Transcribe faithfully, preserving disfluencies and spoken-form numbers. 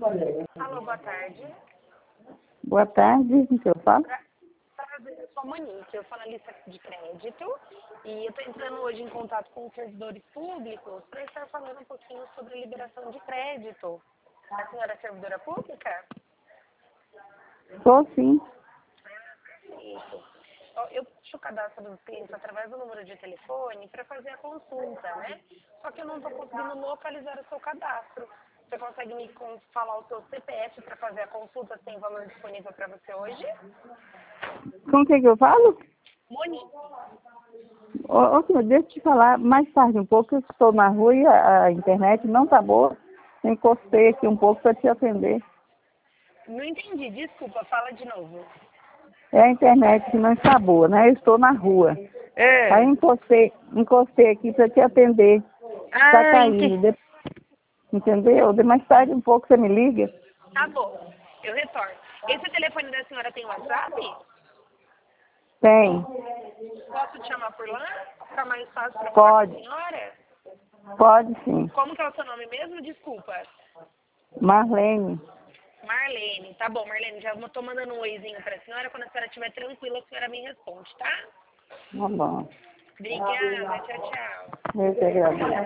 Alô, boa tarde. Boa tarde, o que eu falo? Prazer, eu sou a Monique, eu sou analista de crédito e eu estou entrando hoje em contato com os servidores públicos para estar falando um pouquinho sobre liberação de crédito. A senhora é servidora pública? Estou sim. Isso. Ó, Eu puxo o cadastro dos clientes através do número de telefone para fazer a consulta, né? Só que eu não estou conseguindo localizar o seu cadastro. Você consegue me con- falar o seu C P F para fazer a consulta se tem valor disponível para você hoje? Com quem que eu falo? Monique. Ô, ô, senhor, deixa eu te falar mais tarde um pouco. Eu estou na rua e a, a internet não está boa. Encostei aqui um pouco para te atender. Não entendi, desculpa, fala de novo. É a internet que não está boa, né? Eu estou na rua. Aí É. encostei, encostei aqui para te atender. Está Ah, caindo. entendi. De- Entendeu? De mais tarde um pouco você me liga. Tá bom, eu retorno. Esse telefone da senhora tem WhatsApp? Tem. Posso te chamar por lá? Ficar mais fácil para falar com a Pode. senhora? Pode sim. Como que é o seu nome mesmo? Desculpa. Marlene. Marlene. Tá bom, Marlene, já tô mandando um oizinho pra senhora. Quando a senhora estiver tranquila, a senhora me responde, tá? Tá bom. Obrigada, tchau, tchau. Eu que agradeço.